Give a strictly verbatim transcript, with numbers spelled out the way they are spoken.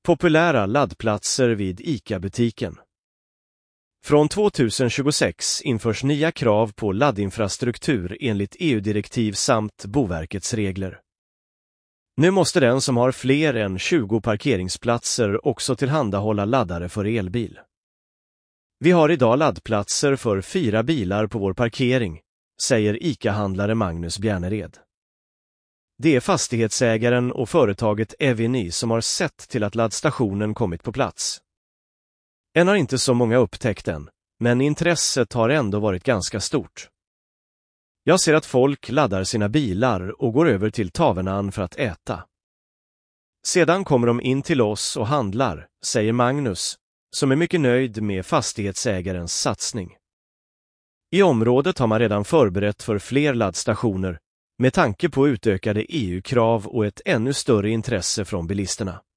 Populära laddplatser vid ICA-butiken. Från tjugohundratjugosex införs nya krav på laddinfrastruktur enligt E U-direktiv samt Boverkets regler. Nu måste den som har fler än tjugo parkeringsplatser också tillhandahålla laddare för elbil. Vi har idag laddplatser för fyra bilar på vår parkering, säger ICA-handlare Magnus Bjärnered. Det är fastighetsägaren och företaget Eviny som har sett till att laddstationen kommit på plats. Än har inte så många upptäckt den, men intresset har ändå varit ganska stort. Jag ser att folk laddar sina bilar och går över till tavernan för att äta. Sedan kommer de in till oss och handlar, säger Magnus, som är mycket nöjd med fastighetsägarens satsning. I området har man redan förberett för fler laddstationer med tanke på utökade E U-krav och ett ännu större intresse från bilisterna.